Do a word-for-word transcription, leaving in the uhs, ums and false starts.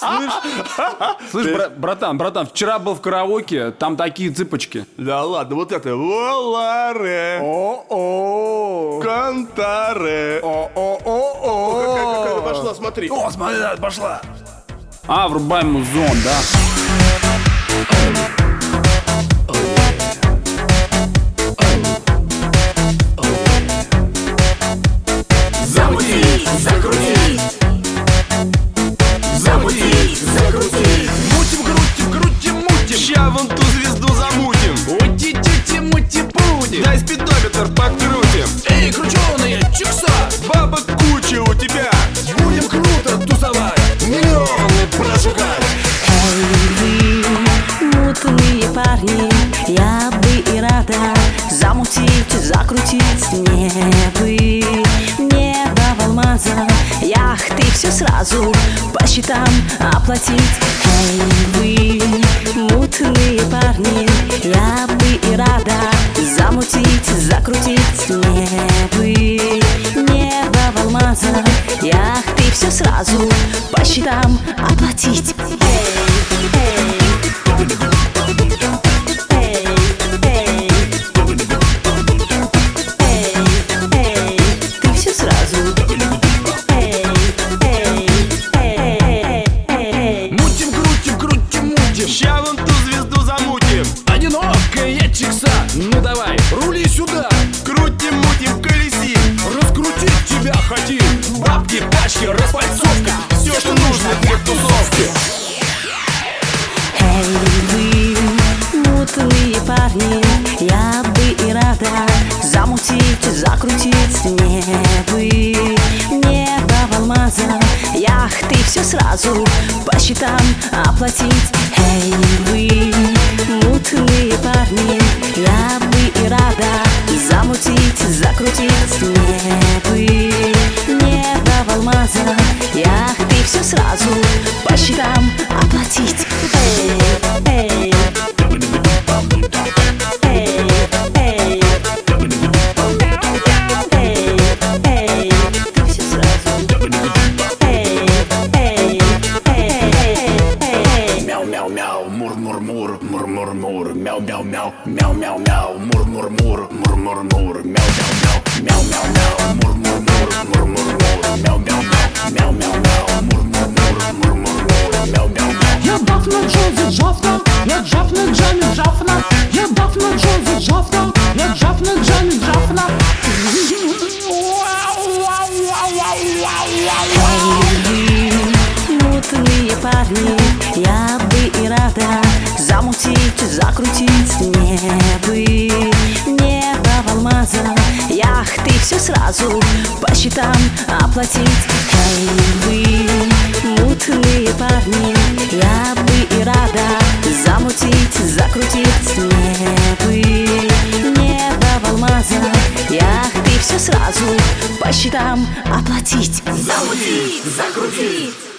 Слышь, бра- братан, братан, вчера был в караоке, там такие цыпочки. Да ладно, вот это Воларе, О-о, Кантаре. о-о-о-о. Какая, какая пошла, смотри. О, смотри, да, пошла. А, врубаем музон, да. Замутить, закрутить. Замутить, закрутить. Мутим, крутим, крутим, мутим. Ща вон ту звезду замутим. Ути-тюти-мути-пути. Дай спидометр подкрутим. Эй, крученые чикса. Бабок куча у тебя. Будем круто тусовать, миллионы прожигать. Эй, вы, мутные парни, я бы и рада замутить, закрутить. Мне бы небо в алмазах, яхты все сразу по счетам оплатить. Эй, вы, мутные парни, я бы и рада замутить, закрутить. Мне бы небо в алмазах, яхты все сразу по счетам оплатить. Мутим, крутим, крутим, мутим. Ща вон ту звезду замутим. Одинокая чикса. Ну давай, рули сюда. Крутим, мутим, колесим. Раскрутить тебя хотим. Бабки, пачки, распальцовка. Все, что нужно для тусовки. Эй, вы, мутные парни, я бы и рада замутить, закрутить. Мне бы небо в алмазах, яхты все сразу по счетам оплатить. Эй, вы, мутные парни, я бы и рада замутить, закрутить. Мне бы небо в алмазах, яхты все сразу по счетам оплатить. Эй, эй. Эй, эй. Эй, эй. Ты все сразу. Эй, эй, эй, эй. Мяу-мяу-мяу, мур-мур-мур, мур-мур-мур, мяу-мяу-мяу, мяу-мяу-мяу, мур-мур-мур, мур-мур-мур, мяу-мяу-мяу, мяу-мяу-мяу, мур-мур-мур, мур-мур-мур, мяу-мяу-мяу, мяу-мяу-мяу, мур-мур-мур, мур-мур-мур, мяу-мяу-мяу. Я дафна Джози Джафна, я Джафна Джани Джафна, я дафна Джози Джафна, я Джафна Джани Джафна. Эй, вы, мутные парни, я бы и рада замутить, закрутить. Мне бы небо в алмазах, яхты все сразу по счетам оплатить. Эй, вы, мутные парни, я бы и рада замутить, закрутить. Мне бы небо в алмазах, яхты все сразу по счетам оплатить. Замутить, закрутить.